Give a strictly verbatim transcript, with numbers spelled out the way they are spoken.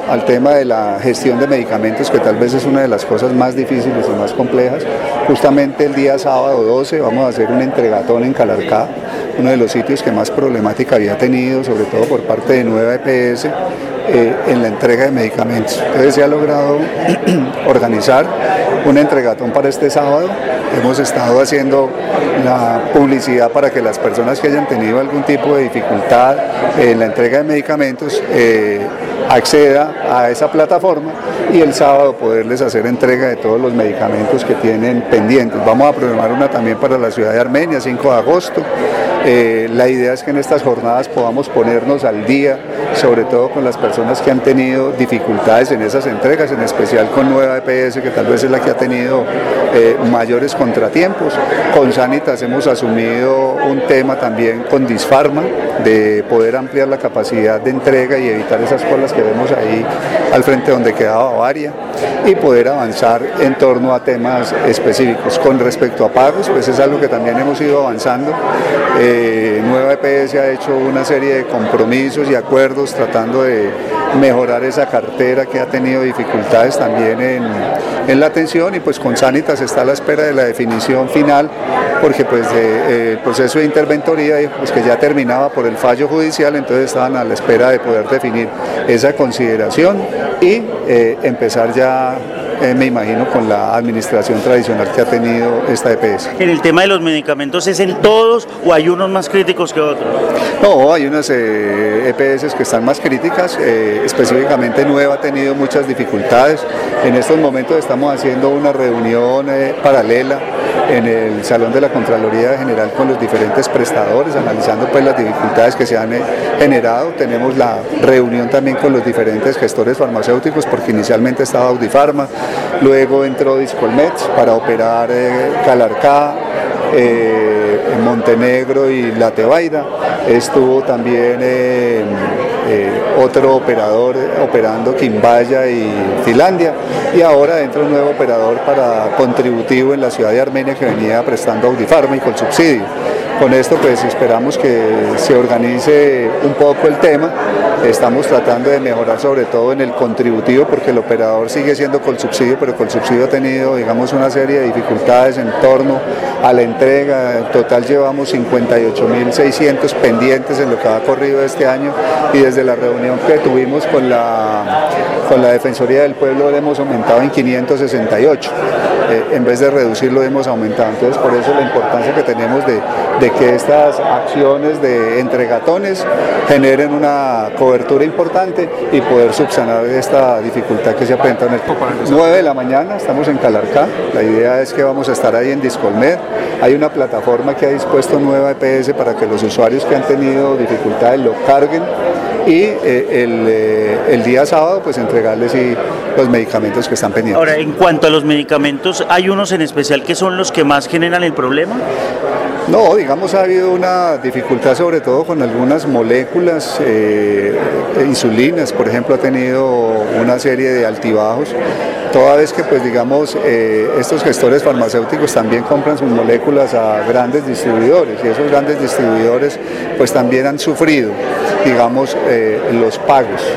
al tema de la gestión de medicamentos, que tal vez es una de las cosas más difíciles y más complejas. Justamente el día sábado doce vamos a hacer un entregatón en Calarcá, uno de los sitios que más problemática había tenido, sobre todo por parte de Nueva E P S, eh, en la entrega de medicamentos. Entonces se ha logrado organizar un entregatón para este sábado. Hemos estado haciendo la publicidad para que las personas que hayan tenido algún tipo de dificultad en la entrega de medicamentos eh, acceda a esa plataforma y el sábado poderles hacer entrega de todos los medicamentos que tienen pendientes. Vamos a programar una también para la ciudad de Armenia, cinco de agosto. Eh, la idea es que en estas jornadas podamos ponernos al día, sobre todo con las personas que han tenido dificultades en esas entregas, en especial con Nueva E P S, que tal vez es la que ha tenido eh, mayores contratiempos. Con Sanitas hemos asumido un tema también con Disfarma, de poder ampliar la capacidad de entrega y evitar esas colas que vemos ahí al frente donde quedaba Bavaria, y poder avanzar en torno a temas específicos. Con respecto a pagos, pues es algo que también hemos ido avanzando. Eh, Nueva E P S ha hecho una serie de compromisos y acuerdos tratando de mejorar esa cartera que ha tenido dificultades también en, en la atención, y pues con Sanitas está a la espera de la definición final, porque pues de, eh, el proceso de interventoría pues que ya terminaba por el fallo judicial, entonces estaban a la espera de poder definir esa consideración y eh, empezar ya, eh, me imagino, con la administración tradicional que ha tenido esta E P S. ¿En el tema de los medicamentos es en todos o hay unos más críticos que otros? No, hay unas eh, E P S que están más críticas, eh, específicamente Nueva ha tenido muchas dificultades. En estos momentos estamos haciendo una reunión eh, paralela en el Salón de la Contraloría General con los diferentes prestadores, analizando pues las dificultades que se han eh, generado. Tenemos la reunión también con los diferentes gestores farmacéuticos, porque inicialmente estaba Audifarma, luego entró Discolmet para operar eh, Calarcá, eh, Montenegro y La Tebaida. Estuvo también eh, eh, otro operador eh, operando Quimbaya y Finlandia, y ahora entra un nuevo operador para contributivo en la ciudad de Armenia que venía prestando Audifarma y con subsidio. Con esto pues esperamos que se organice un poco el tema. Estamos tratando de mejorar sobre todo en el contributivo, porque el operador sigue siendo con subsidio, pero con subsidio ha tenido, digamos, una serie de dificultades en torno a la entrega. En total llevamos cincuenta y ocho mil seiscientos pendientes en lo que ha corrido este año, y desde la reunión que tuvimos con la, con la Defensoría del Pueblo lo hemos aumentado en quinientos sesenta y ocho. Eh, en vez de reducirlo hemos aumentado. Entonces por eso la importancia que tenemos de, de que estas acciones de entregatones generen una cobertura importante y poder subsanar esta dificultad que se ha presentado en el nueve de la mañana. Estamos en Calarcá, la idea es que vamos a estar ahí en Discolmed. Hay una plataforma que ha dispuesto Nueva E P S para que los usuarios que han tenido dificultades lo carguen, y eh, el, eh, el día sábado pues entregarles y los medicamentos que están pendientes. Ahora, en cuanto a los medicamentos, ¿hay unos en especial que son los que más generan el problema? No, digamos, ha habido una dificultad sobre todo con algunas moléculas, eh, insulinas, por ejemplo, ha tenido una serie de altibajos, toda vez que, pues digamos, eh, estos gestores farmacéuticos también compran sus moléculas a grandes distribuidores, y esos grandes distribuidores pues también han sufrido, digamos, eh, los pagos.